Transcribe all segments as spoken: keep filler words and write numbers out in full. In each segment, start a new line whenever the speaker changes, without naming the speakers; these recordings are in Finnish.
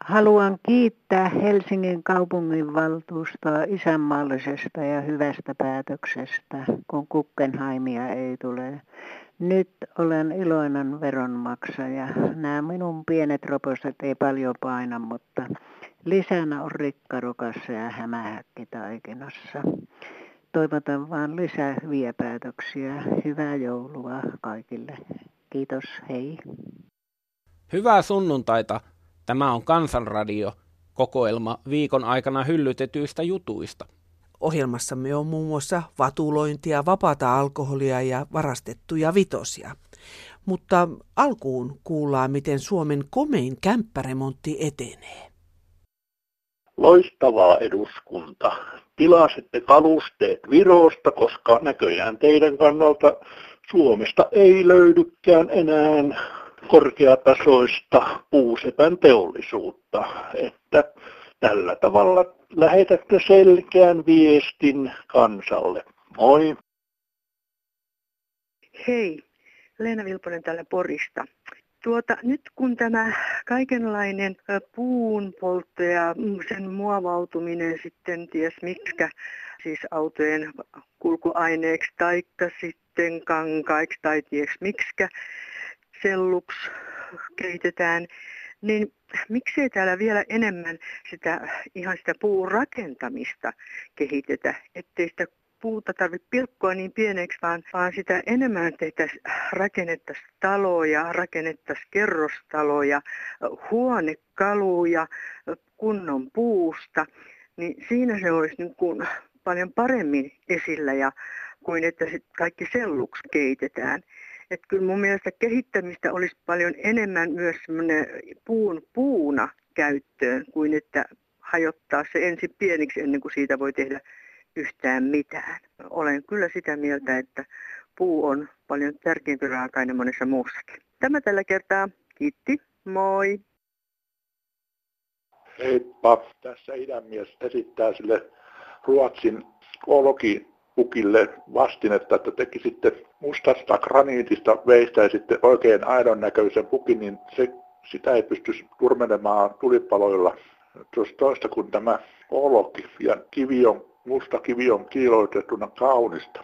Haluan kiittää Helsingin kaupunginvaltuustoa isänmaallisesta ja hyvästä päätöksestä, kun Guggenheimia ei tule. Nyt olen iloinen veronmaksaja. Nämä minun pienet roposet ei paljon paina, mutta lisänä on rikkarokassa ja hämähäkki taikinassa. Toivotan vaan lisää hyviä päätöksiä. Hyvää joulua kaikille. Kiitos, hei.
Hyvää sunnuntaita. Tämä on Kansanradio, kokoelma viikon aikana hyllytetyistä jutuista.
Ohjelmassamme on muun muassa vatulointia, vapaata alkoholia ja varastettuja vitosia. Mutta alkuun kuullaan, miten Suomen komein kämppäremontti etenee.
Loistavaa eduskunta. Tilasitte kalusteet Virosta, koska näköjään teidän kannalta Suomesta ei löydykään enää korkeatasoista puusepän teollisuutta. Että tällä tavalla lähetätte selkeän viestin kansalle. Moi!
Hei, Leena Vilponen täällä Porista. Tuota, nyt kun tämä kaikenlainen puun poltto ja sen muovautuminen sitten ties miksikä, siis autojen kulkuaineeksi taikka sitten kankaiksi tai ties miksikä selluksi kehitetään, niin miksei täällä vielä enemmän sitä ihan sitä puun rakentamista kehitetä, ettei sitä puuta tarvitse pilkkoa niin pieneksi, vaan, vaan sitä enemmän tehtäisiin, rakennettaisiin taloja, rakennettaisiin kerrostaloja, huonekaluja kunnon puusta, niin siinä se olisi niin kuin paljon paremmin esillä ja kuin että sit kaikki selluksi keitetään. Että kyllä mun mielestä kehittämistä olisi paljon enemmän myös semmoinen puun puuna käyttöön, kuin että hajottaa se ensin pieniksi ennen kuin siitä voi tehdä yhtään mitään. Olen kyllä sitä mieltä, että puu on paljon tärkeämpi raaka-aine monessa muussakin. Tämä tällä kertaa. Kiitti. Moi.
Heippa. Tässä idänmies esittää sille Ruotsin olkipukille vastinetta, että tekisitte mustasta graniitista, veistäisitte oikein aidon näköisen pukin, niin se, sitä ei pystyisi turmenemaan tulipaloilla. Tuossa toista kun tämä olki ja kivi on, musta kivi on kiiloitettuna kaunista.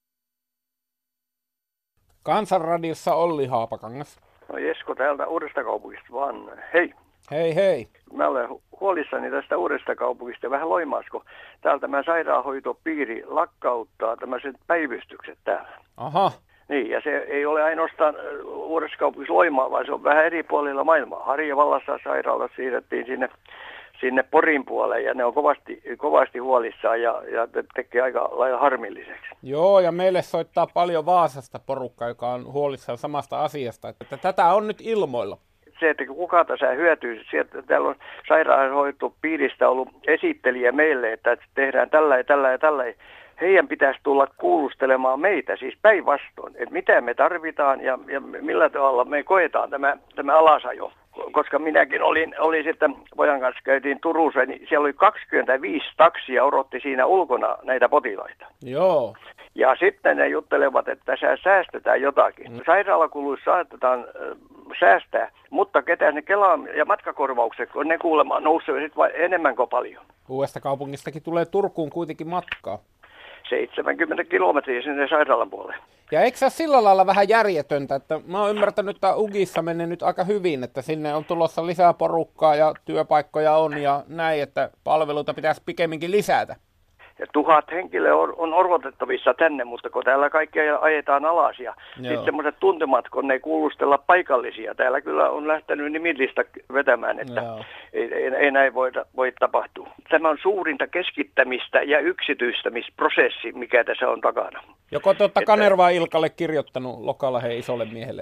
Kansanradiossa Olli Haapakangas.
No Jesko täältä Uudestakaupungista vaan. Hei.
Hei hei.
Mä olen huolissani tästä Uudestakaupungista ja vähän Loimaasko. Täältä tämä sairaanhoitopiiri lakkauttaa tämmöiset päivystykset täällä.
Aha.
Niin, ja se ei ole ainoastaan Uudestakaupungissa Loimaa, vaan se on vähän eri puolilla maailmaa. Harjavallassa sairaalat siirrettiin sinne, sinne Porin puolelle ja ne on kovasti, kovasti huolissaan ja, ja tekee aika lailla harmilliseksi.
Joo, ja meille soittaa paljon Vaasasta porukka, joka on huolissaan samasta asiasta. Että tätä on nyt ilmoilla.
Se, että kuka tässä hyötyy, sieltä, täällä on sairaanhoitopiiristä ollut esittelijä meille, että tehdään tällä ja tällä ja tällä. Heidän pitäisi tulla kuulustelemaan meitä, siis päinvastoin, että mitä me tarvitaan ja, ja millä tavalla me koetaan tämä, tämä alasajo. Koska minäkin olin, olin sitten, pojan kanssa käytiin Turussa, niin siellä oli kaksikymmentäviisi taksia odotti siinä ulkona näitä potilaita.
Joo.
Ja sitten ne juttelevat, että tässä säästetään jotakin. Mm. Sairaalakuluissa saatetaan äh, säästää, mutta ketään ne Kelaan ja matkakorvaukset, kun ne kuulemaan nousee sitten vai enemmän kuin paljon.
Uudesta kaupungistakin tulee Turkuun kuitenkin matkaa.
seitsemänkymmentä kilometriä sinne sairaalan puolelle.
Ja eikö se ole sillä lailla vähän järjetöntä, että mä oon ymmärtänyt, että Ugissa menee nyt aika hyvin, että sinne on tulossa lisää porukkaa ja työpaikkoja on ja näin, että palveluita pitäisi pikemminkin lisätä.
Ja tuhat henkilöä on, on orvotettavissa tänne, mutta kun täällä kaikki ajetaan alas ja sitten semmoiset tuntemat, kun ne ei kuulustella paikallisia. Täällä kyllä on lähtenyt nimillistä vetämään, että ei, ei, ei näin voi, voi tapahtua. Tämä on suurinta keskittämistä ja yksityistämisprosessi, mikä tässä on takana.
Joko te olette Kanerva Ilkalle kirjoittanut Lokalahden isolle miehelle?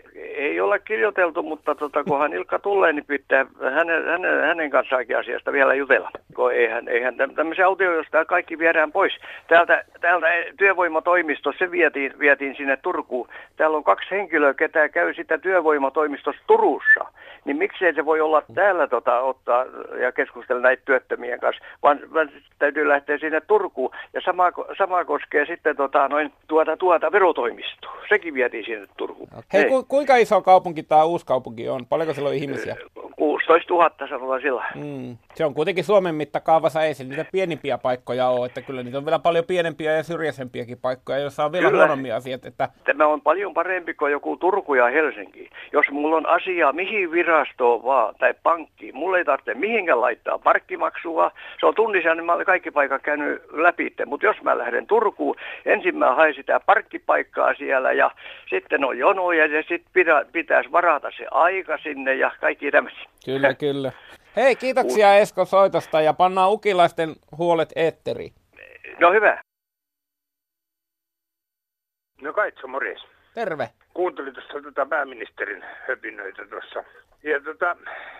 Ei ole kirjoiteltu, mutta tota, kunhan Ilkka tulee, niin pitää hänen, hänen, hänen kanssaankin asiasta vielä jutella. Kun eihän, eihän tämmöisiä autioita, jos tää kaikki viedään pois. Täältä, täältä työvoimatoimistossa, se vietiin, vietiin sinne Turkuun. Täällä on kaksi henkilöä, ketä käy sitä työvoimatoimistossa Turussa. Niin miksei se voi olla täällä tota, ottaa ja keskustella näitä työttömien kanssa, vaan, vaan täytyy lähteä sinne Turkuun. Ja sama, sama koskee sitten tota, noin, tuota, tuota verotoimistoa. Sekin vietiin sinne Turkuun.
Hei, ku, kuinka iso kaupunki tämä uusi kaupunki on? Paljonko siellä on ihmisiä?
kuusitoistatuhatta sanotaan sillä.
Mm. Se on kuitenkin Suomen mittakaavassa, ei se niitä pienimpiä paikkoja ole, että kyllä niitä on vielä paljon pienempiä ja syrjäisempiäkin paikkoja, joissa on vielä kyllä huonommia asiat. Että...
Tämä on paljon parempi kuin joku Turku ja Helsinki. Jos mulla on asia mihin virastoon vaan tai pankkiin, mulla ei tarvitse mihinkään laittaa parkkimaksua. Se on tunnissa, niin mä olen kaikki paikat käynyt läpi. Mutta jos mä lähden Turkuun, ensin mä hain sitä parkkipaikkaa siellä ja sitten on jonoja ja sitten pitä, pitäisi varata se aika sinne ja kaikki tämmöisiä.
Kyllä, kyllä. Hei, kiitoksia Esko soitosta ja pannaan ukilaisten huolet eetteriin.
No hyvä.
No Kaitso, morjes.
Terve.
Kuuntelin tuossa tota pääministerin höpinöitä tuossa. Ja tota,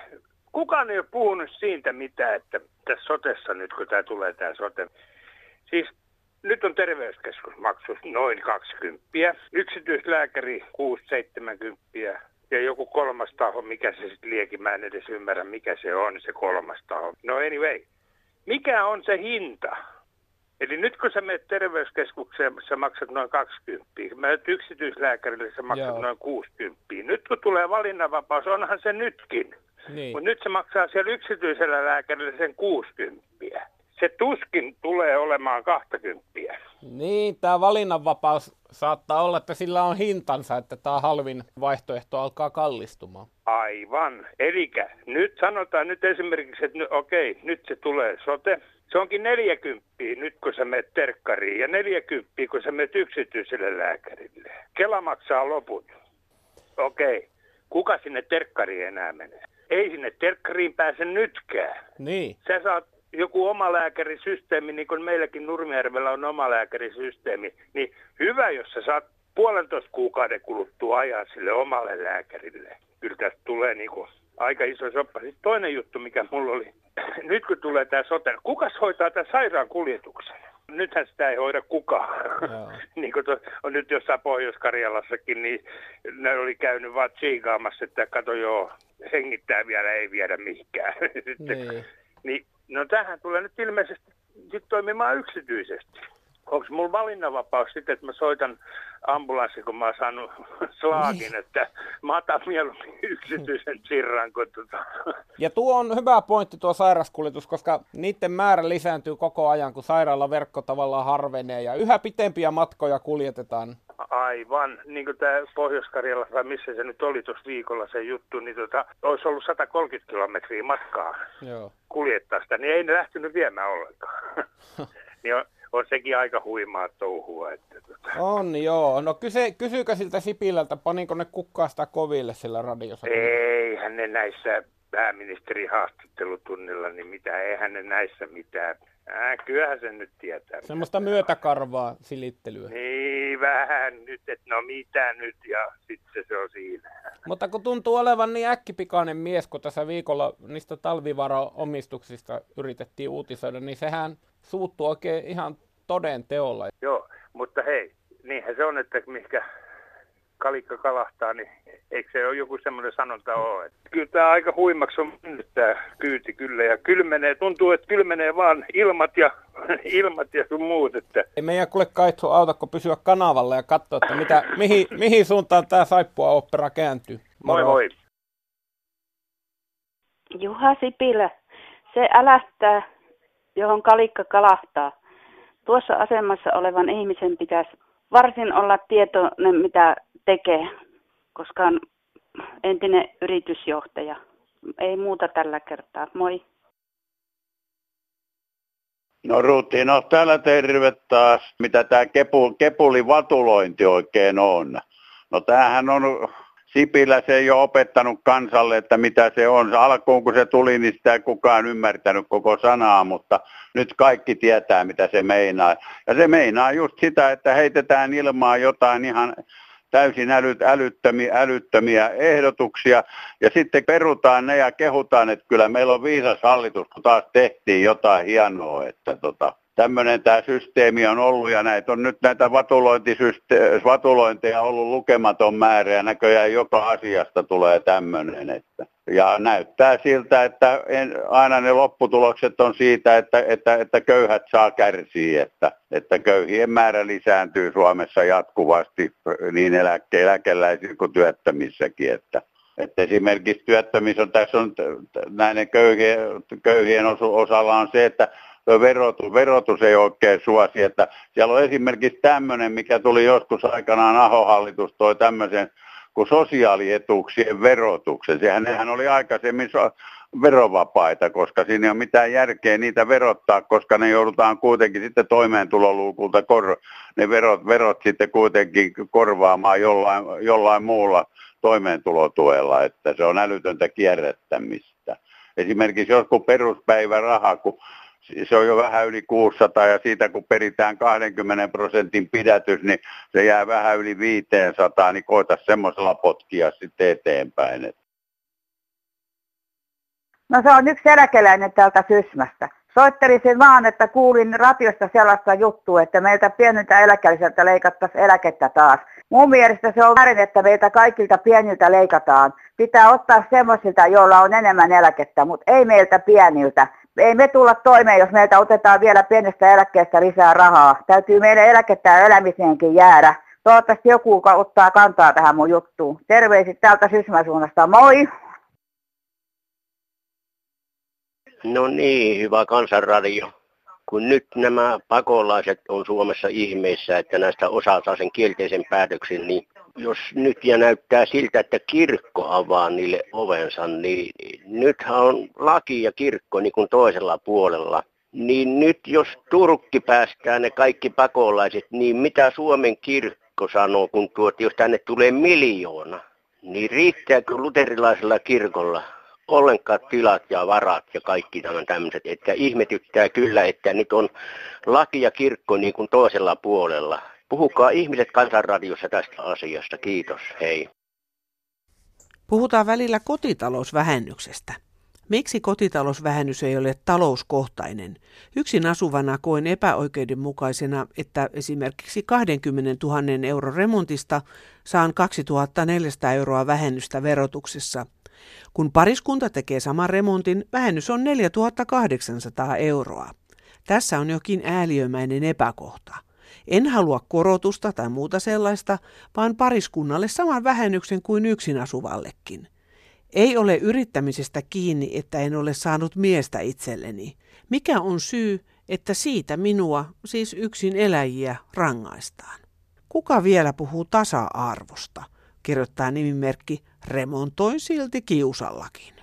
kukaan ei ole puhunut siitä mitään, että tässä sotessa nyt, kun tämä tulee tämä sote. Siis nyt on terveyskeskusmaksus noin kaksikymmentä, yksityislääkäri kuusi seitsemänkymmentä ja joku kolmas taho, mikä se sitten liekin, mä en edes ymmärrä mikä se on, se kolmas taho. No anyway, mikä on se hinta? Eli nyt kun sä menet terveyskeskukseen, sä maksat noin kaksikymmentä. Mä menet yksityislääkärille, sä maksat Joo. noin kuusikymmentä. Nyt kun tulee valinnanvapaus, onhan se nytkin. Niin. Mutta nyt se maksaa siellä yksityisellä lääkärillä sen kuusikymmentä. Se tuskin tulee olemaan kaksikymmentä.
Niin, tämä valinnanvapaus saattaa olla, että sillä on hintansa, että tämä halvin vaihtoehto alkaa kallistumaan.
Aivan. Elikkä nyt sanotaan nyt esimerkiksi, että okei, nyt se tulee sote. Se onkin neljäkymmentä nyt, kun sä menet terkkariin, ja neljäkymmentä, kun sä menet yksityiselle lääkärille. Kela maksaa loput. Okei, kuka sinne terkkariin enää menee? Ei sinne terkkariin pääse nytkään.
Niin.
Sä saat joku omalääkärisysteemi, niin kuin meilläkin Nurmijärvellä on omalääkärisysteemi, niin hyvä, jos sä saat puolentoista kuukauden kuluttua ajaa sille omalle lääkärille. Kyllä tästä tulee niinku aika iso soppa. Sitten toinen juttu, mikä mulla oli, nyt kun tulee tämä sote, kukas hoitaa tämän sairaankuljetuksen? Nythän sitä ei hoida kukaan. Niin kuin to, on nyt jossain Pohjois-Karjalassakin, niin ne oli käynyt vaan tsiikaamassa, että kato joo, hengittää vielä, ei viedä mihinkään. Niin. Niin, no tähän tulee nyt ilmeisesti sit toimimaan yksityisesti. Onko mulla valinnanvapaus sitten, että mä soitan ambulanssi, kun mä oon saanut slaagin, että mä otan mieluummin yksityisen sirran. Kun tota.
Ja tuo on hyvä pointti tuo sairaskuljetus, koska niiden määrä lisääntyy koko ajan, kun sairaalaverkko tavallaan harvenee ja yhä pitempiä matkoja kuljetetaan.
Aivan, niin kuin tämä Pohjois-Karjalassa, missä se nyt oli tuossa viikolla se juttu, niin tota, olisi ollut sata kolmekymmentä kilometriä matkaa Joo. kuljettaa sitä, niin ei ne lähtenyt viemään ollenkaan. niin on, on sekin aika huimaa touhua. Että, tota.
On joo, no kyse, kysyykö siltä Sipilältä, paniko ne kukkaa sitä koville sillä radiossa?
Eihän ne näissä pääministerin haastattelutunnilla, niin mitä, eihän ne näissä mitään. Äh, kyllähän sen nyt tietää.
Semmoista myötäkarvaa silittelyä.
Niin, vähän nyt, että no mitä nyt, ja sitten se on siinä.
Mutta kun tuntuu olevan niin äkkipikainen mies, kun tässä viikolla niistä talvivaro-omistuksista yritettiin uutisoida, niin sehän suuttuu oikein ihan toden teolla.
Joo, mutta hei, niinhän se on, että mihinkä kalikka kalahtaa, niin eikö se ole joku semmoinen sanonta ole? Kyllä tämä aika huimaksi on mennyt tämä kyyti kyllä, ja kylmenee, tuntuu, että kylmenee vaan ilmat ja, ilmat ja sun muut. Että...
Ei meidän kuule Kaitsu auta, kun pysyä kanavalla ja katsoa, että mitä, mihin, mihin suuntaan tämä Saippua-opera kääntyy.
Moi moi.
Juha Sipilä, se älähtää, johon kalikka kalahtaa. Tuossa asemassa olevan ihmisen pitäisi varsin olla tietoinen, mitä tekee, koska on entinen yritysjohtaja. Ei muuta tällä kertaa. Moi.
No Ruutiin, no täällä terve taas. Mitä tämä kepu, kepuli vatulointi oikein on? No tämähän on, Sipilä se ei ole opettanut kansalle, että mitä se on. Alkuun kun se tuli, niin sitä ei kukaan ymmärtänyt koko sanaa, mutta nyt kaikki tietää, mitä se meinaa. Ja se meinaa just sitä, että heitetään ilmaan jotain ihan täysin älyt, älyttömiä, älyttömiä ehdotuksia, ja sitten perutaan ne ja kehutaan, että kyllä meillä on viisas hallitus, kun taas tehtiin jotain hienoa, että tota, tämmöinen tämä systeemi on ollut, ja näitä on nyt näitä vatulointeja ollut lukematon määrä, ja näköjään joka asiasta tulee tämmöinen, että ja näyttää siltä, että en, aina ne lopputulokset on siitä, että, että, että köyhät saa kärsiä, että, että köyhien määrä lisääntyy Suomessa jatkuvasti niin eläke, eläkeläisissä kuin työttömissäkin. Että Että esimerkiksi työttömissä on, tässä on näiden köyhien, köyhien osalla on se, että verotus, verotus ei oikein suosi. Että siellä on esimerkiksi tämmöinen, mikä tuli joskus aikanaan Ahon-hallitus toi tämmöisen kuin sosiaalietuuksien verotuksen. Sehän oli aikaisemmin verovapaita, koska siinä ei ole mitään järkeä niitä verottaa, koska ne joudutaan kuitenkin sitten toimeentuloluukulta kor- ne verot, verot sitten kuitenkin korvaamaan jollain, jollain muulla toimeentulotuella, että se on älytöntä kierrättämistä. Esimerkiksi joskus peruspäiväraha, kun se on jo vähän yli kuusisataa ja siitä kun peritään kaksikymmentä prosentin pidätys, niin se jää vähän yli viisisataa, niin koita semmoisella potkia sitten eteenpäin.
No se on yksi eläkeläinen täältä Sysmästä. Soittelisin vaan, että kuulin radiosta sellaista juttua, että meiltä pieniltä eläkeläisiltä leikattaisiin eläkettä taas. Mun mielestä se on väärin, että meiltä kaikilta pieniltä leikataan. Pitää ottaa semmoisilta, joilla on enemmän eläkettä, mutta ei meiltä pieniltä. Ei me tulla toimeen, jos meiltä otetaan vielä pienestä eläkkeestä lisää rahaa. Täytyy meidän eläkettä ja elämiseenkin jäädä. Toivottavasti joku ottaa kantaa tähän mun juttuun. Terveisit täältä Sysmäsuunnasta. Moi!
No niin, hyvä Kansanradio. Kun nyt nämä pakolaiset on Suomessa ihmeissä, että näistä osa saa sen kielteisen päätöksen, niin jos nyt ja näyttää siltä, että kirkko avaa niille ovensa, niin nythän on laki ja kirkko niin kuin toisella puolella. Niin nyt jos Turkki päästää ne kaikki pakolaiset, niin mitä Suomen kirkko sanoo, kun tuot, jos tänne tulee miljoona, niin riittääkö luterilaisella kirkolla ollenkaan tilat ja varat ja kaikki tämän tämmöiset, että ihmetyttää kyllä, että nyt on laki ja kirkko niin kuin toisella puolella. Puhukaa ihmiset Kansanradiossa tästä asiasta. Kiitos. Hei.
Puhutaan välillä kotitalousvähennyksestä. Miksi kotitalousvähennys ei ole talouskohtainen? Yksin asuvana koen epäoikeudenmukaisena, että esimerkiksi kaksikymmentätuhatta euron remontista saan kaksituhattaneljäsataa euroa vähennystä verotuksessa. Kun pariskunta tekee saman remontin, vähennys on neljätuhattakahdeksansataa euroa. Tässä on jokin ääliömäinen epäkohta. En halua korotusta tai muuta sellaista, vaan pariskunnalle saman vähennyksen kuin yksin asuvallekin. Ei ole yrittämisestä kiinni, että en ole saanut miestä itselleni. Mikä on syy, että siitä minua, siis yksin eläjiä, rangaistaan? Kuka vielä puhuu tasa-arvosta? Kirjoittaa nimimerkki Remontoin silti kiusallakin.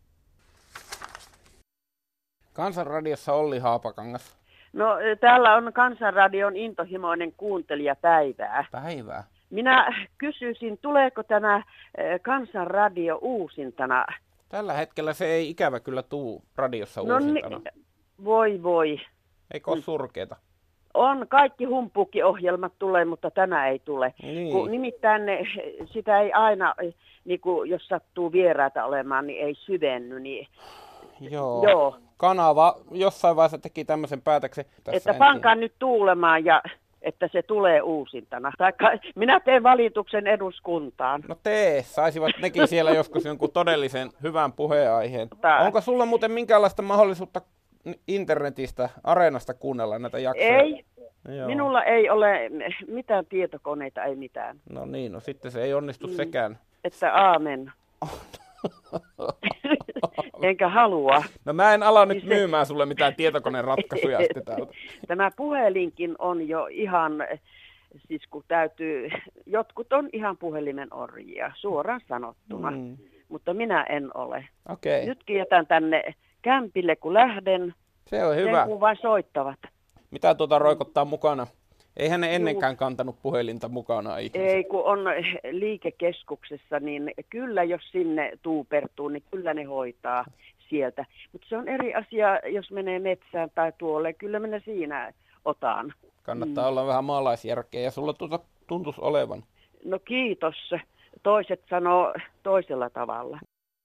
Kansanradiossa Olli Haapakangas.
No täällä on Kansanradion intohimoinen kuuntelija Päivää.
Päivää.
Minä kysyisin, tuleeko tämä Kansanradio uusintana?
Tällä hetkellä se ei ikävä kyllä tuu radiossa
no,
uusintana.
Ni- voi voi.
Eikö ole surkeeta?
On, kaikki humpuukkiohjelmat tulee, mutta tämä ei tule.
Niin.
Kun nimittäin sitä ei aina, niin kuin, jos sattuu vieraita olemaan, niin ei syvenny. Niin...
Joo.
Joo.
Kanava jossain vaiheessa teki tämmöisen päätöksen.
Että pankaa nyt tuulemaan ja että se tulee uusintana. Taikka, minä teen valituksen eduskuntaan.
No tee, saisivat nekin siellä joskus jonkun todellisen hyvän puheenaiheen.
Tää.
Onko sulla muuten minkäänlaista mahdollisuutta internetistä, areenasta kuunnella näitä jaksoja?
Ei. Joo. Minulla ei ole mitään tietokoneita, ei mitään.
No niin, no sitten se ei onnistu mm. sekään.
Että aamen. Enkä halua.
No mä en ala nyt myymään sulle mitään tietokoneen ratkaisuja sitten täältä.
Tämä puhelinkin on jo ihan, siis kun täytyy, jotkut on ihan puhelimen orjia, suoraan sanottuna, mm. mutta minä en ole.
Okay.
Nytkin jätän tänne kämpille, kun lähden.
Se on hyvä.
Sen kun vain soittavat.
Mitä tuota roikottaa mukana? Eihän ne ennenkään kantanut puhelinta mukana ihmiset.
Ei, kun on liikekeskuksessa, niin kyllä jos sinne tuupertuu, niin kyllä ne hoitaa sieltä. Mutta se on eri asia, jos menee metsään tai tuolle. Kyllä minä siinä otan.
Kannattaa mm. olla vähän maalaisjärkeä ja sulla tuota tuntuisi olevan.
No kiitos. Toiset sanoo toisella tavalla.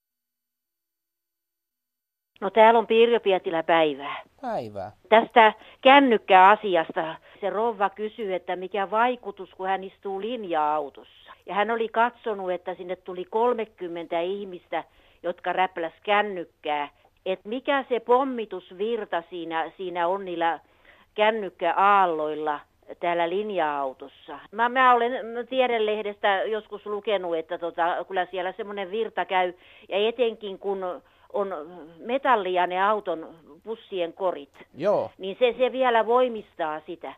No täällä on Pirjo Pietilä Päivää.
Päivää.
Tästä kännykkäasiasta se rouva kysyy, että mikä vaikutus, kun hän istuu linja-autossa. Ja hän oli katsonut, että sinne tuli kolmekymmentä ihmistä, jotka räpläs kännykkää. Että mikä se pommitusvirta siinä, siinä on niillä kännykkäaalloilla. täällä linja-autossa. Mä, mä olen Tiedelehdestä joskus lukenut, että tota, kyllä siellä semmoinen virta käy, ja etenkin kun on metallia ne auton bussien korit,
Joo.
niin se, se vielä voimistaa sitä.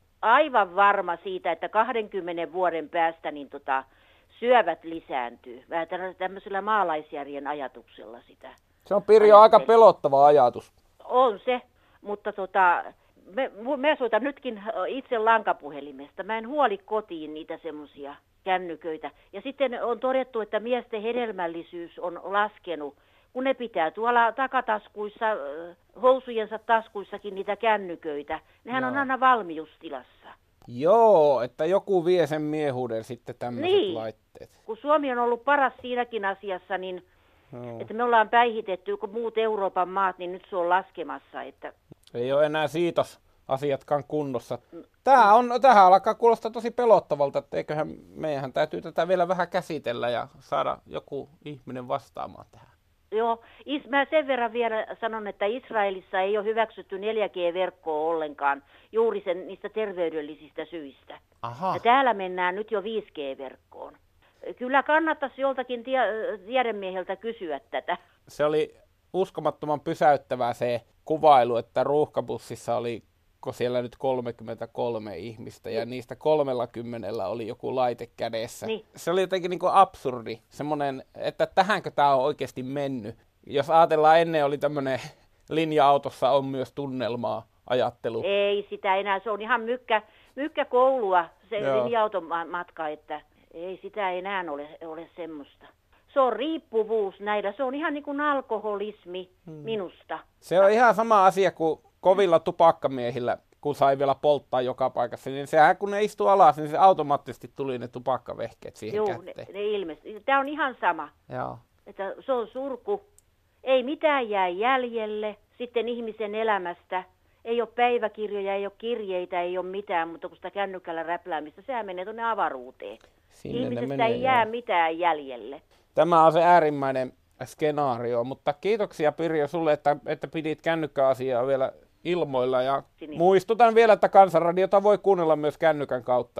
Aivan varma siitä, että kahdenkymmenen vuoden päästä niin tota, syövät lisääntyy. Vähän tämmöisellä maalaisjärjen ajatuksella sitä.
Se on Pirjo aika pelottava ajatus.
On se, mutta tota, me, me soitan nytkin itse lankapuhelimesta. Mä en huoli kotiin niitä semmoisia kännyköitä. Ja sitten on todettu, että miesten hedelmällisyys on laskenut, kun ne pitää tuolla takataskuissa, housujensa taskuissakin niitä kännyköitä. Nehän
Joo.
on aina valmiustilassa.
Joo, että joku vie sen miehuuden sitten tämmöiset
niin.
laitteet.
Kun Suomi on ollut paras siinäkin asiassa, niin
Joo.
että me ollaan päihitetty, kun muut Euroopan maat, niin nyt se on laskemassa. Että
Ei ole enää siitos asiatkaan kunnossa. Tää on, tähän alkaa kuulostaa tosi pelottavalta, että eiköhän meidän täytyy tätä vielä vähän käsitellä ja saada joku ihminen vastaamaan tähän.
Joo, is, mä sen verran vielä sanon, että Israelissa ei ole hyväksytty neljä G-verkkoa ollenkaan juuri sen, niistä terveydellisistä syistä.
Aha.
Ja täällä mennään nyt jo viisi G-verkkoon. Kyllä kannattaisi joltakin tie, tiedemieheltä kysyä tätä.
Se oli uskomattoman pysäyttävää se kuvailu, että ruuhkabussissa oli siellä nyt kolmekymmentäkolme ihmistä ja niistä kolmellakymmenellä oli joku laite kädessä.
Niin.
Se oli jotenkin niin kuin absurdi, semmoinen, että tähänkö tämä on oikeasti mennyt. Jos ajatellaan, ennen oli tämmöinen linja-autossa on myös tunnelmaa ajattelu.
Ei sitä enää, se on ihan mykkä, mykkäkoulua se
Joo.
linja-auton matka, että ei sitä enää ole, ole semmoista. Se on riippuvuus näillä, se on ihan niin kuin alkoholismi hmm. minusta.
Se on ihan sama asia kuin kovilla tupakkamiehillä, kun sai vielä polttaa joka paikassa, niin sehän kun ne istui alas, niin se automaattisesti tuli ne tupakkavehkeet siihen
Joo,
kätteen.
ne, ne ilmeisesti. Tämä on ihan sama,
Joo.
että se on surku. Ei mitään jää jäljelle sitten ihmisen elämästä. Ei ole päiväkirjoja, ei ole kirjeitä, ei ole mitään, mutta kun sitä kännykällä räpläämistä, sehän menee tuonne avaruuteen.
Sinne
Ihmisestä
menee,
ei jää
joo.
mitään jäljelle.
Tämä on se äärimmäinen skenaario, mutta kiitoksia Pirjo sulle, että, että pidit kännykkäasiaa vielä ilmoilla ja
Sini.
muistutan vielä, että Kansanradiota voi kuunnella myös kännykän kautta.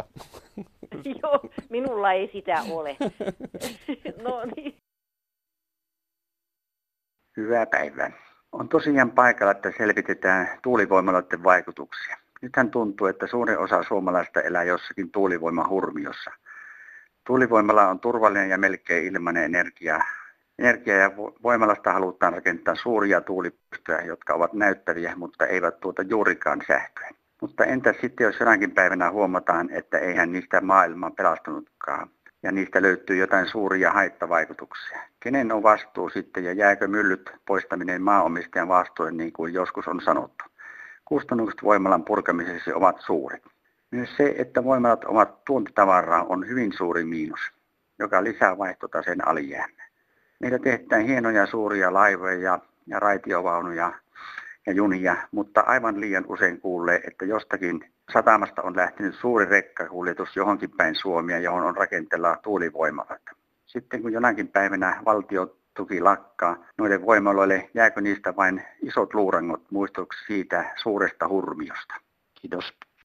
Joo, minulla ei sitä ole. No niin.
Hyvää päivää. On tosiaan paikalla, että selvitetään tuulivoimaloiden vaikutuksia. Nythän tuntuu, että suurin osa suomalaista elää jossakin tuulivoimahurmiossa. Tuulivoimala on turvallinen ja melkein ilmainen energia. Energia- ja voimalasta halutaan rakentaa suuria tuulipuistoja, jotka ovat näyttäviä, mutta eivät tuota juurikaan sähköä. Mutta entäs sitten, jos jonakin päivänä huomataan, että eihän niistä maailma pelastunutkaan ja niistä löytyy jotain suuria haittavaikutuksia. Kenen on vastuu sitten ja jääkö myllyt poistaminen maanomistajan vastuulle niin kuin joskus on sanottu? Kustannukset voimalan purkamisessa ovat suuret. Myös se, että voimalat ovat tuontitavaraa, on hyvin suuri miinus, joka lisää vaihtotaseen alijäämää. Meillä tehdään hienoja suuria laivoja ja, ja raitiovaunuja ja junia, mutta aivan liian usein kuulee, että jostakin satamasta on lähtenyt suuri rekkakuljetus johonkin päin Suomea, johon on rakenteella tuulivoimaloita. Sitten kun jonakin päivänä valtiotuki lakkaa noille voimaloille, jääkö niistä vain isot luurangot muistuksi siitä suuresta hurmiosta? Kiitos.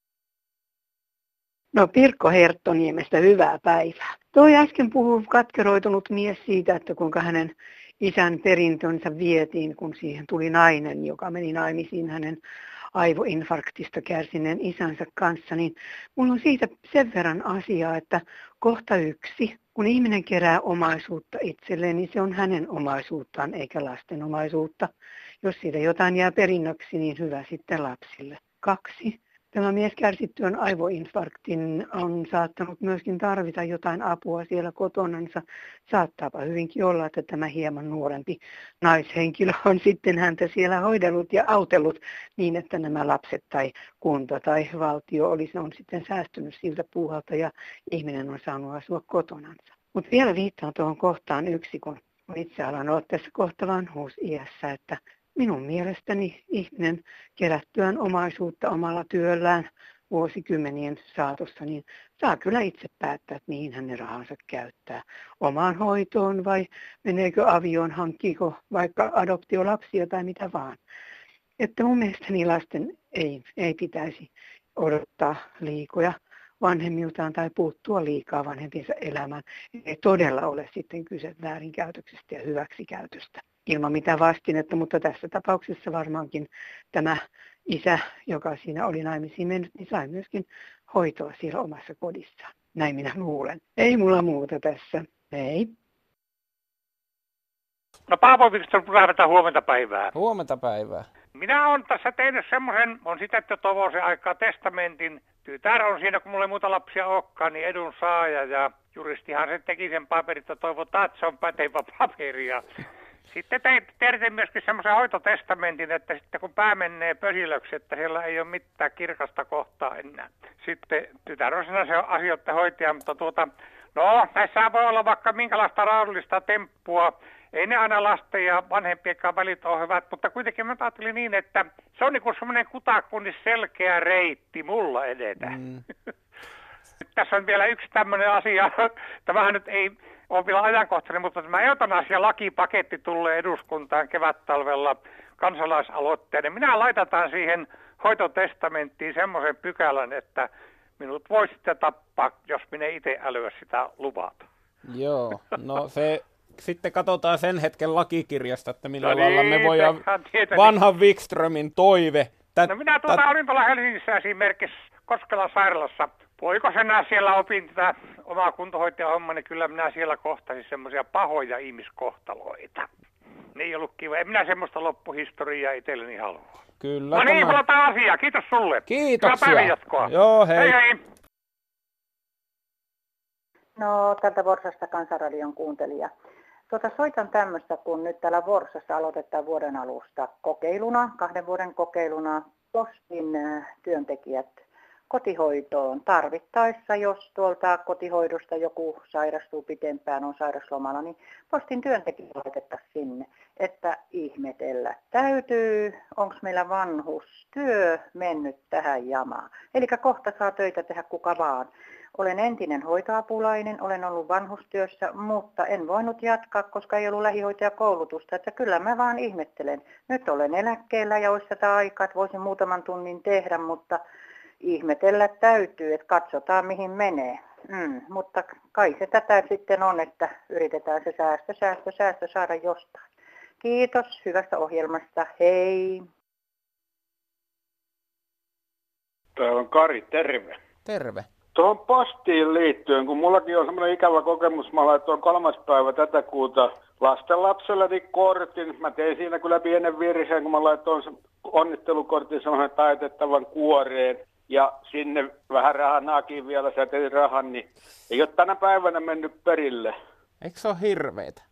No Pirkko Herttoniemestä, hyvää päivää. Toi äsken puhui katkeroitunut mies siitä, että kuinka hänen isän perintönsä vietiin, kun siihen tuli nainen, joka meni naimisiin hänen aivoinfarktista kärsineen isänsä kanssa, niin mulla on siitä sen verran asiaa, että kohta yksi, kun ihminen kerää omaisuutta itselleen, niin se on hänen omaisuuttaan eikä lasten omaisuutta. Jos siitä jotain jää perinnöksi, niin hyvä sitten lapsille. Kaksi. Tämä mies kärsittyön aivoinfarktin on saattanut myöskin tarvita jotain apua siellä kotonansa. Saattaapa hyvinkin olla, että tämä hieman nuorempi naishenkilö on sitten häntä siellä hoidellut ja autellut niin, että nämä lapset tai kunta tai valtio olisi, on sitten säästynyt siltä puuhalta ja ihminen on saanut asua kotonansa. Mutta vielä viittaan tuohon kohtaan yksi, kun itse alan olla tässä kohta vanhuusiässä, että minun mielestäni ihminen kerättyään omaisuutta omalla työllään vuosikymmenien saatossa, niin saa kyllä itse päättää, että mihin hän ne rahansa käyttää. Omaan hoitoon vai meneekö avioon, hankkiiko vaikka adoptiolapsia tai mitä vaan. Että mun mielestäni lasten ei, ei pitäisi odottaa liikoja vanhemmiltaan tai puuttua liikaa vanhempiensa elämään. Ei todella ole sitten kyse väärinkäytöksestä ja hyväksikäytöstä ilman mitään vastinetta, mutta tässä tapauksessa varmaankin tämä isä, joka siinä oli naimisiin mennyt, niin sai myöskin hoitoa siellä omassa kodissaan. Näin minä luulen. Ei mulla muuta tässä. Ei.
No Paavo Wikström, päivää huomenta päivää.
Huomenta päivää.
Minä olen tässä tehnyt semmoisen, on sitä toivoisen aikaa testamentin. Tytär on siinä, kun mulla ei muuta lapsia olekaan, niin edun saaja. Ja juristihan se teki sen paperit ja toivotaan, että se on pätevä paperi. Ja sitten tein myöskin semmoisen hoitotestamentin, että sitten kun pää menee pösilöksi, että siellä ei ole mitään kirkasta kohtaa enää. Sitten tytär on siinä se asioiden hoitaja, mutta tuota, no näissä voi olla vaikka minkälaista raudullista temppua. Ei ne aina lasten ja vanhempienkaan välit ole hyvät, mutta kuitenkin mä ajattelin niin, että se on niin kuin semmoinen kutakunnis selkeä reitti mulla edetä. Mm. Tässä on vielä yksi tämmöinen asia, tämähän nyt ei ole vielä ajankohtainen, mutta tämä eutanasia-lakipaketti tulee eduskuntaan kevättalvella kansalaisaloitteiden. Minä laitetaan siihen hoitotestamenttiin semmoisen pykälän, että minut voi sitten tappaa, jos minä itse älyä sitä luvata.
Joo, no se... Sitten katsotaan sen hetken lakikirjasta, että millä
no
lailla
niin,
me voidaan vanhan Wikströmin toive. Tät,
no minä tuota olin tuolla Helsingissä esimerkiksi Koskelan sairaalassa. Voiko senä siellä opin tätä omaa kuntohoitajahommaa, niin kyllä minä siellä kohtasin semmoisia pahoja ihmiskohtaloita. Ne ei ollut kiva. En minä semmoista loppuhistoriaa itselleni halua.
Kyllä.
No niin,
tämä...
palataan asiaa. Kiitos sulle.
Kiitoksia.
Hyvää päivänjatkoa.
Joo, hei.
Hei hei.
No, tältä Vorsasta Kansanradion kuuntelija. Tuota, soitan tämmöistä, kun nyt täällä Vorsassa aloitetaan vuoden alusta kokeiluna, kahden vuoden kokeiluna, postin työntekijät kotihoitoon tarvittaessa, jos tuolta kotihoidosta joku sairastuu pitempään, on sairaslomalla, niin postin työntekijät laitettaisiin sinne, että ihmetellä täytyy, onko meillä vanhustyö mennyt tähän jamaan. Eli kohta saa töitä tehdä kuka vaan. Olen entinen hoitoapulainen, olen ollut vanhustyössä, mutta en voinut jatkaa, koska ei ollut lähihoitajakoulutusta. Että kyllä mä vaan ihmettelen. Nyt olen eläkkeellä ja olisi tätä aikaa, että voisin muutaman tunnin tehdä, mutta ihmetellä täytyy, että katsotaan mihin menee. Mm, mutta kai se tätä sitten on, että yritetään se säästö, säästö, säästö saada jostain. Kiitos hyvästä ohjelmasta. Hei!
Täällä on Kari, terve.
Terve.
Tuohon postiin liittyen, kun mullakin on semmoinen ikävä kokemus, mä laitoin kolmas päivä tätä kuuta lastenlapselleni kortin. Mä tein siinä kyllä pienen virheen, kun mä laitoin onnittelukortin semmoisen taitettavan kuoreen. Ja sinne vähän rahanaakin vielä sätein rahan, niin ei ole tänä päivänä mennyt perille.
Eikö se ole hirveetä?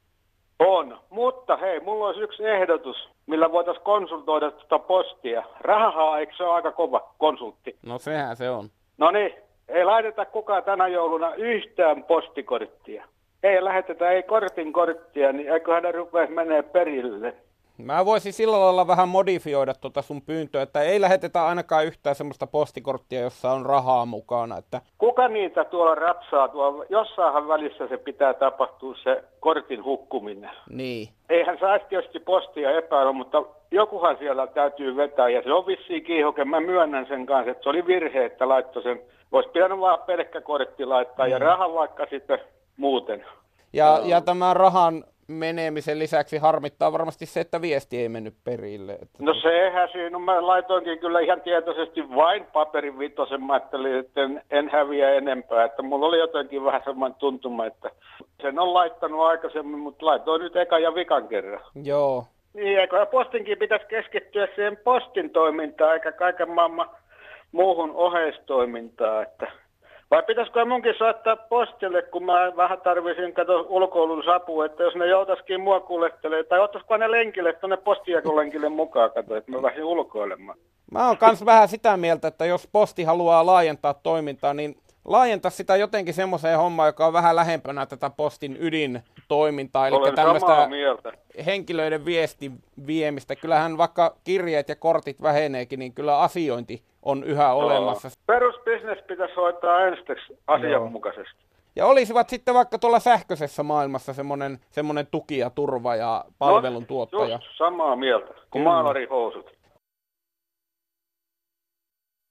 On, mutta hei, mulla olisi yksi ehdotus, millä voitaisiin konsultoida tuota postia. Rahaa, eikö se ole aika kova konsultti?
No sehän se on.
No niin, ei laiteta kukaan tänä jouluna yhtään postikorttia. Ei lähetetä, ei kortin korttia, niin eiköhän ne rupeaisi menee perille.
Mä voisin sillä lailla vähän modifioida tuota sun pyyntöä, että ei lähetetä ainakaan yhtään semmoista postikorttia, jossa on rahaa mukana. Että...
Kuka niitä tuolla rapsaa? Tuolla jossain välissä se pitää tapahtua se kortin hukkuminen.
Niin.
Eihän saisi tietysti postia epäillä, mutta jokuhan siellä täytyy vetää. Ja se on vissiin kiihoke. Mä myönnän sen kanssa, että se oli virhe, että laittoi sen. Olisi pitänyt vaan pelkkä kortti laittaa mm. ja raha vaikka sitten muuten.
Ja,
no.
ja tämän rahan menemisen lisäksi harmittaa varmasti se, että viesti ei mennyt perille. Että...
No sehän siinä, no mä laitoinkin kyllä ihan tietoisesti vain paperin vitosen, mä ajattelin, että en, en häviä enempää, että mulla oli jotenkin vähän semmoinen tuntuma, että sen on laittanut aikaisemmin, mutta laitoin nyt eka ja vikan kerran.
Joo.
Niin, eiköhän postinkin pitäisi keskittyä siihen postin toimintaan, eikä kaiken maailman muuhun oheistoimintaan, että... Vai pitäisikö munkin soittaa postille, kun mä vähän tarvisin kato ulkoilun sapua, että jos ne joutaisikin mua kuljettelemaan, tai ottaisiko ne lenkille tuonne postijakolenkille mukaan, kato, että mä lähdin ulkoilemaan.
Mä oon kans vähän sitä mieltä, että jos posti haluaa laajentaa toimintaa, niin laajentaa sitä jotenkin semmoiseen hommaan, joka on vähän lähempänä tätä postin ydintoimintaa, eli tämmöistä henkilöiden viestin viemistä. Kyllähän vaikka kirjeet ja kortit väheneekin, niin kyllä asiointi on yhä no. olemassa.
Perusbisnes pitäisi hoitaa ensiksi asianmukaisesti.
Ja olisivat sitten vaikka tuolla sähköisessä maailmassa semmoinen, semmoinen tuki ja turva ja palveluntuottaja.
No, just samaa mieltä kuin maalarihousut.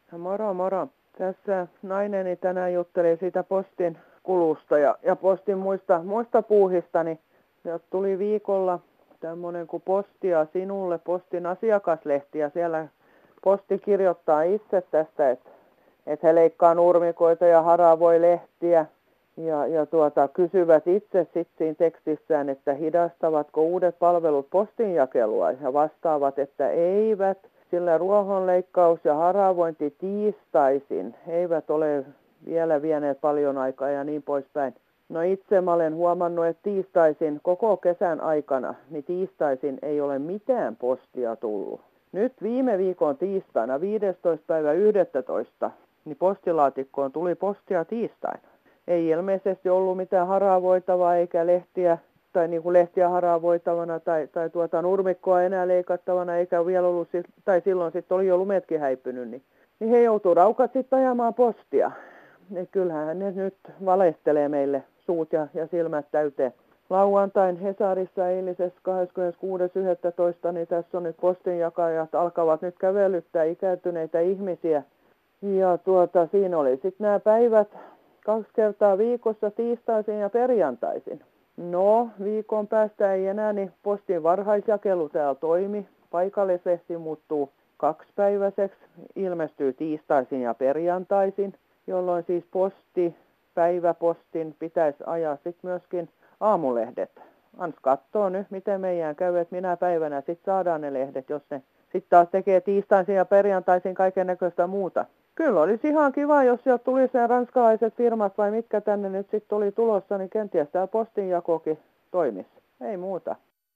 Moro moro. Tässä naineni tänään juttelee siitä postin kulusta ja, ja postin muista, muista puuhistani. Ja tuli viikolla tämmöinen kuin Postia sinulle, postin asiakaslehti, ja siellä posti kirjoittaa itse tästä, että, että he leikkaa nurmikoita ja haravoi lehtiä. Ja, ja tuota, kysyvät itse sitten siinä tekstissään, että hidastavatko uudet palvelut postinjakelua, ja vastaavat, että eivät, sillä ruohonleikkaus ja haravointi tiistaisin eivät ole vielä vieneet paljon aikaa ja niin poispäin. No itse mä olen huomannut, että tiistaisin koko kesän aikana, niin tiistaisin ei ole mitään postia tullut. Nyt viime viikon tiistaina, viidestoista päivä yhdestoista, niin postilaatikkoon tuli postia tiistaina. Ei ilmeisesti ollut mitään haravoitavaa eikä lehtiä, tai niin kuin lehtiä haravoitavana tai, tai tuota nurmikkoa enää leikattavana, eikä vielä ollut, tai silloin sitten oli jo lumetkin häipynyt, niin, niin he joutuu raukat sitten ajamaan postia. Ja kyllähän ne nyt valehtelee meille suut ja, ja silmät täyteen. Lauantain Hesarissa eilisessä kahdeskymmeneskuudes yhdestoista niin tässä on nyt postinjakajat alkavat nyt kävelyttää ikääntyneitä ihmisiä. Ja tuota, siinä oli sitten nämä päivät kaksi kertaa viikossa, tiistaisin ja perjantaisin. No, viikon päästä ei enää, niin postin varhaisjakelu täällä toimi. Paikallislehti muuttuu kaksipäiväiseksi, ilmestyy tiistaisin ja perjantaisin, jolloin siis posti, päiväpostin pitäisi ajaa sitten myöskin aamulehdet. Ans katsoo nyt, miten meidän käy, että minä päivänä sitten saadaan ne lehdet, jos ne sitten taas tekee tiistaisin ja perjantaisin kaiken näköistä muuta. Kyllä olisi ihan kiva, jos sieltä tulisi ne ranskalaiset firmat vai mitkä tänne nyt sitten tuli tulossa, niin kenties tämä postinjakokin toimisi. Ei muuta.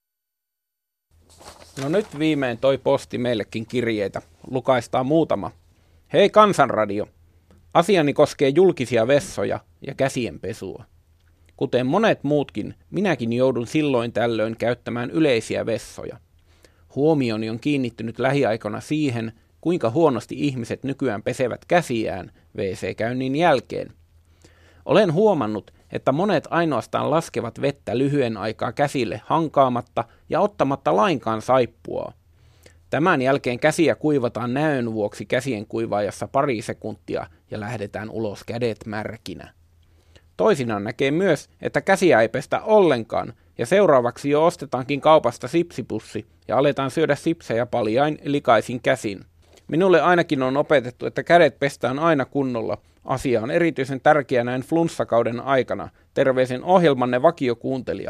No nyt viimein toi posti meillekin kirjeitä. Lukaistaan muutama. Hei Kansanradio. Asiani koskee julkisia vessoja ja käsienpesua. Kuten monet muutkin, minäkin joudun silloin tällöin käyttämään yleisiä vessoja. Huomioni on kiinnittynyt lähiaikoina siihen, kuinka huonosti ihmiset nykyään pesevät käsiään wee see-käynnin jälkeen. Olen huomannut, että monet ainoastaan laskevat vettä lyhyen aikaa käsille hankaamatta ja ottamatta lainkaan saippua. Tämän jälkeen käsiä kuivataan näön vuoksi käsien kuivaajassa pari sekuntia ja lähdetään ulos kädet märkinä. Toisinaan näkee myös, että käsiä ei pestä ollenkaan ja seuraavaksi jo ostetaankin kaupasta sipsipussi ja aletaan syödä sipsejä paljain likaisin käsin. Minulle ainakin on opetettu, että kädet pestään aina kunnolla. Asia on erityisen tärkeä näin flunssakauden aikana. Terveisin ohjelmanne vakiokuuntelija.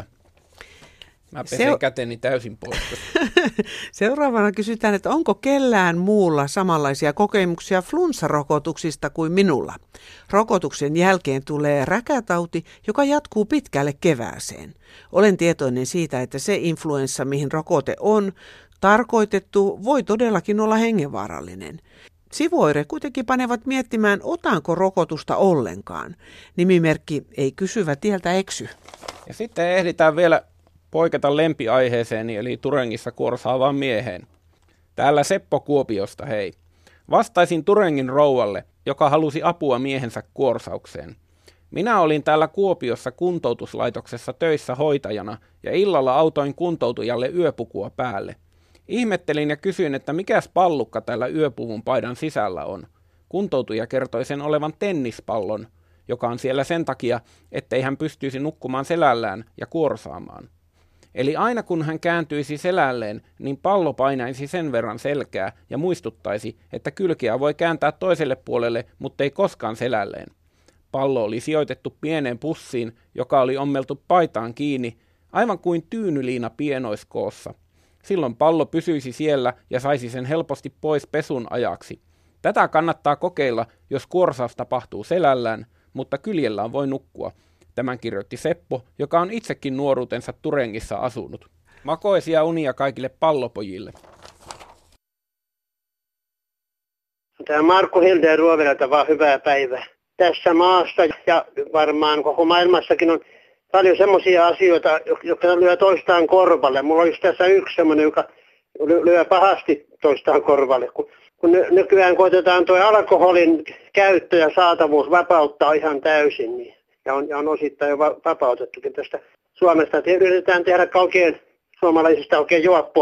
Mä pesen Se... käteni täysin pois.
Seuraavana kysytään, että onko kellään muulla samanlaisia kokemuksia flunssarokotuksista kuin minulla. Rokotuksen jälkeen tulee räkätauti, joka jatkuu pitkälle kevääseen. Olen tietoinen siitä, että se influenssa, mihin rokote on tarkoitettu, voi todellakin olla hengenvaarallinen. Sivuoireet kuitenkin panevat miettimään, otanko rokotusta ollenkaan. Nimimerkki ei kysyvä tieltä eksy.
Ja sitten ehditään vielä poiketa lempiaiheeseeni, eli Turengissa kuorsaavaan mieheen. Täällä Seppo Kuopiosta, hei. Vastaisin Turengin rouvalle, joka halusi apua miehensä kuorsaukseen. Minä olin täällä Kuopiossa kuntoutuslaitoksessa töissä hoitajana ja illalla autoin kuntoutujalle yöpukua päälle. Ihmettelin ja kysyin, että mikäs pallukka täällä yöpuvun paidan sisällä on. Kuntoutuja kertoi sen olevan tennispallon, joka on siellä sen takia, ettei hän pystyisi nukkumaan selällään ja kuorsaamaan. Eli aina kun hän kääntyisi selälleen, niin pallo painaisi sen verran selkää ja muistuttaisi, että kylkeä voi kääntää toiselle puolelle, mutta ei koskaan selälleen. Pallo oli sijoitettu pieneen pussiin, joka oli ommeltu paitaan kiinni, aivan kuin tyynyliina pienoiskoossa. Silloin pallo pysyisi siellä ja saisi sen helposti pois pesun ajaksi. Tätä kannattaa kokeilla, jos kuorsaus tapahtuu selällään, mutta kyljellään voi nukkua. Tämän kirjoitti Seppo, joka on itsekin nuoruutensa Turengissa asunut. Makoisia unia kaikille pallopojille.
Tämä Markku Hilde Ruovelalta vaan hyvää päivää. Tässä maassa ja varmaan koko maailmassakin on paljon semmoisia asioita, jotka lyö toistaan korvalle. Mulla olisi tässä yksi semmoinen, joka lyö pahasti toistaan korvalle. Kun, kun nykyään koitetaan tuo alkoholin käyttö ja saatavuus vapauttaa ihan täysin, niin, ja, on, ja on osittain jo vapautettukin tästä Suomesta. Yritetään tehdä oikein suomalaisista oikein juoppoa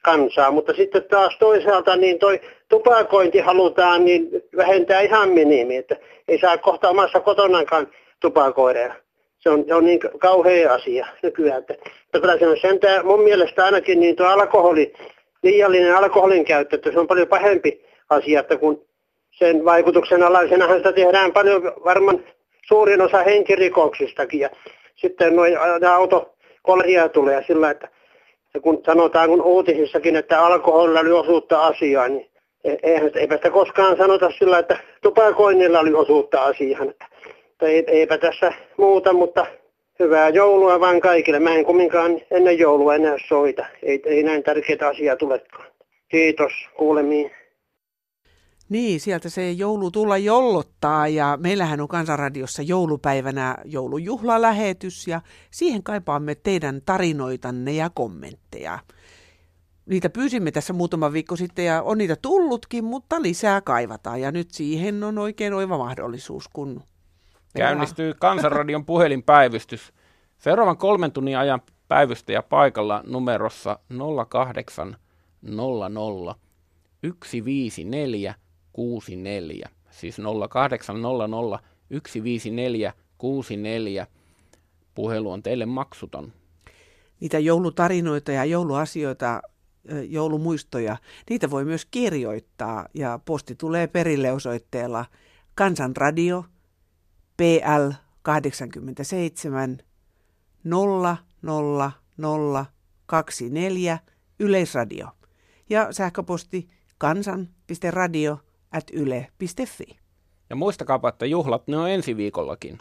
kansaa, mutta sitten taas toisaalta niin toi tupakointi halutaan niin vähentää ihan minimi, että ei saa kohta omassa kotonakaan tupakoida. Se on, se on niin kauhea asia nykyään. Että, että kyllä se on sentään mun mielestä ainakin niin tuo alkoholi, liiallinen alkoholin käyttö, että se on paljon pahempi asia, että kun sen vaikutuksen alaisenahan sitä tehdään paljon varmaan suurin osa henkirikoksistakin ja sitten nuo autokolria tulee sillä, että kun sanotaan kun uutisissakin, että alkoholilla oli osuutta asiaan, niin eihän, eipä sitä koskaan sanota sillä, että tupakoinnilla oli osuutta asiaan. Että, ei, eipä tässä muuta, mutta hyvää joulua vaan kaikille. Mä en kumminkaan ennen joulua enää soita. Ei, ei näin tärkeitä asiaa tulekaan. Kiitos, kuulemiin.
Niin, sieltä se joulu tulla jollottaa ja meillähän on Kansanradiossa joulupäivänä joulujuhlalähetys ja siihen kaipaamme teidän tarinoitanne ja kommentteja. Niitä pyysimme tässä muutama viikko sitten ja on niitä tullutkin, mutta lisää kaivataan ja nyt siihen on oikein oiva mahdollisuus, kun
käynnistyy Kansanradion puhelinpäivystys. Seuraavan kolmen tunnin ajan päivystäjä paikalla numerossa nolla kahdeksan nolla nolla yksi viisi neljä kuusi neljä, siis nolla kahdeksan nolla nolla yksi viisi neljä kuusi neljä. Puhelu on teille maksuton.
Niitä joulutarinoita ja jouluasioita, joulumuistoja, niitä voi myös kirjoittaa ja posti tulee perille osoitteella Kansanradio P L kahdeksankymmentäseitsemän nolla nolla nolla kaksikymmentäneljä Yleisradio ja sähköposti kansan piste radio ät yle piste fi.
Ja muistakaapa, että juhlat ne on ensi viikollakin.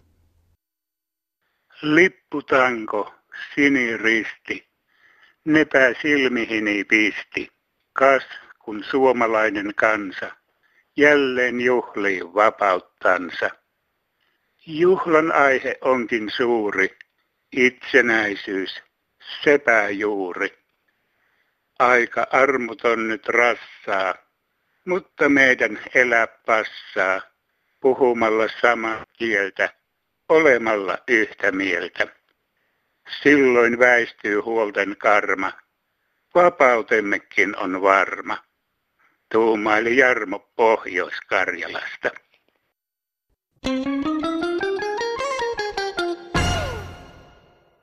Lipputanko, siniristi, nepä silmihini pisti, kas kun suomalainen kansa jälleen juhlii vapauttansa. Juhlan aihe onkin suuri, itsenäisyys, sepä juuri. Aika armoton nyt rassaa, mutta meidän elää passaa, puhumalla samaa kieltä, olemalla yhtä mieltä. Silloin väistyy huolten karma, vapautemmekin on varma, tuumaili Jarmo Pohjois-Karjalasta.